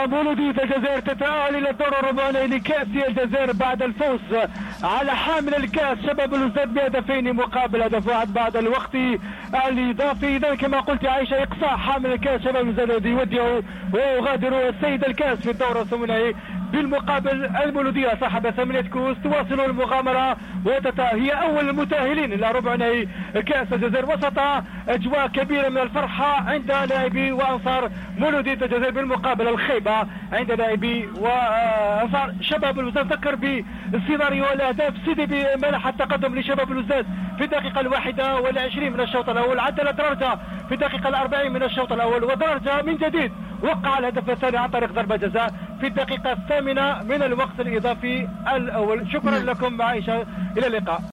ومولودية الجزائر تتأهل إلى الدور الرباعي لكأس الجزائر بعد الفوز على حامل الكأس شباب بلوزداد بهدفين مقابل هدف واحد بعد الوقت الإضافي. إذا كما قلت عائشة، إقصاء حامل الكأس شباب بلوزداد الذي يودع ويغادر السيد الكأس في الدور الثمانية. بالمقابل المولودية صاحبة 8 كؤوس تواصل المغامرة هي أول المتأهلين إلى ربع نهائي كأس الجزائر وسط أجواء كبيرة من الفرحة عند لاعبي وأنصار مولودية الجزائر. بالمقابل الخيبة عند لاعبي وأنصار شباب بلوزداد. ذكر بالسيناريو والأهداف سيدي بمنح التقدم لشباب بلوزداد في الدقيقة 21 من الشوط الأول، عدل درجة في الدقيقة 40 من الشوط الأول، ودرجة من جديد وقع الهدف الثاني عن طريق ضربة جزاء في الدقيقة 8 من الوقت الإضافي الأول. شكرا لكم عائشة، إلى اللقاء.